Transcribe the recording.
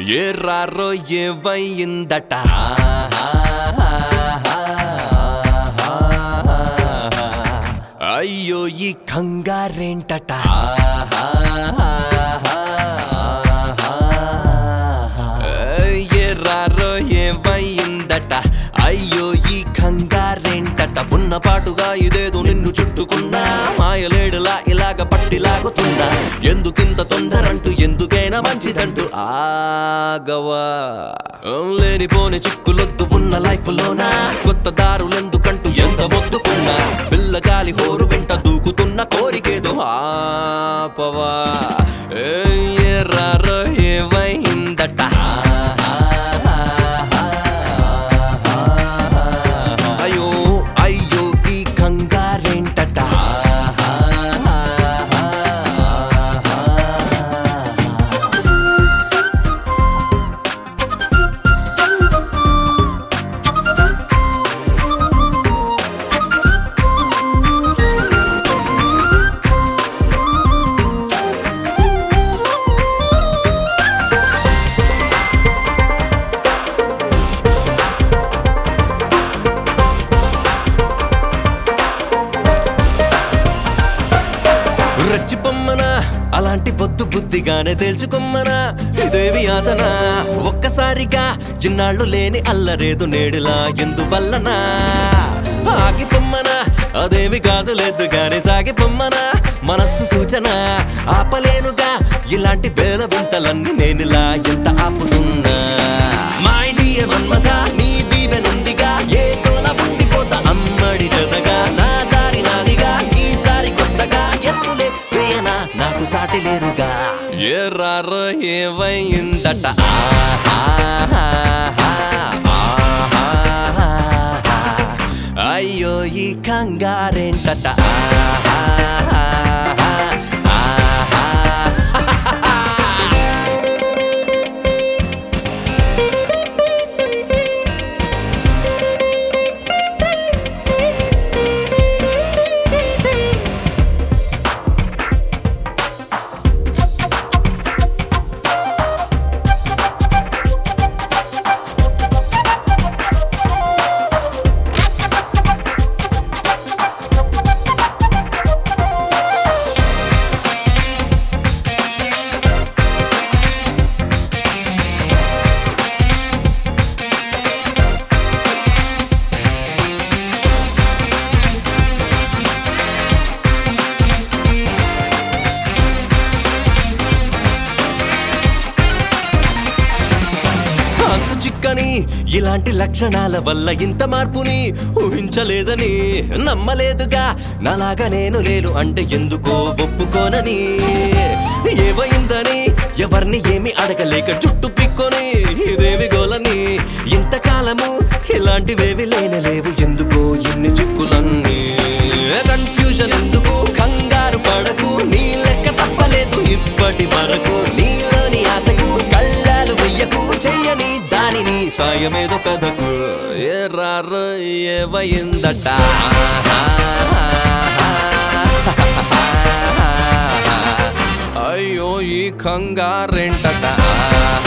ఏరారో ఏవయిందట అయ్యో ఈ కంగారేంటట ఏరారో ఏవయిందట అయ్యో ఈ కంగారేంటట ఉన్నపాటుగా ఇదేదో నిన్ను చుట్టుకున్నా మాయలేడులా ఇలాగ పట్టిలాగుతున్నా ఎందుకింత తొందరంటూ ఎందుకైనా మంచిదంటూ ఆగవా లేనిపోని చిక్కులొద్దు ఉన్న లైఫ్ లోనా కొత్త దారులెందుకంటూ ఎంత మొత్తుకున్నా పిల్లగాలి హోరు వెంట దూకుతున్న కోరికేదో ఆపవా ఏరారో ఏవైందట అయ్యో అయ్యో ఈ కంగారేంటట రచ్చిపొమ్మనా అలాంటి పొద్దు బుద్ధిగానే తేల్చుకొమ్మనా ఇదేవి ఆతనా ఒక్కసారిగా చిన్నాళ్ళు లేని అల్లరేదు నేడులా ఎందువల్లనా ఆగిపొమ్మనా అదేమి కాదు లేదు గాని సాగిపొమ్మనా మనస్సు సూచన ఆపలేనుగా ఇలాంటి వేల వింతలన్నీ నేనిలా ఎంత ఆపుతున్నా మై డియర్ మన్మథ నీ దీవెనుందిగా ఏ తోల ఉండిపోతా అమ్మడి జతగా నా దారి నాదిగా ఈసారి కొత్తగా ఎత్తులే వేయనా నాకు సాటి లేరుగా ఏరారో ఏవైందట అయ్యో ఈ కంగారేంటట చిక్కని ఇలాంటి లక్షణాల వల్ల ఇంత మార్పుని ఊహించలేదని నమ్మలేదుగా నాలాగా నేను లేను అంటే ఎందుకో ఒప్పుకోనని ఏవైందని ఎవరిని ఏమి అడగలేక చుట్టూ పిక్కొని ఇదేవి గోలని ఇంతకాలము ఇలాంటివేవి లేనలేవు ఎందుకో ఇన్ని చిక్కులన్నీ కన్ఫ్యూజన్ ఎందుకు కంగారు పడకు నీ లెక్క తప్పలేదు ఇప్పటి వరకు నీలోని ఆశకు కళ్ళాలు వెయ్యకు చెయ్యని దానిని సాయమేదో కథకు ఏరారో ఏవయిందట అయ్యో ఈ కంగారేంటట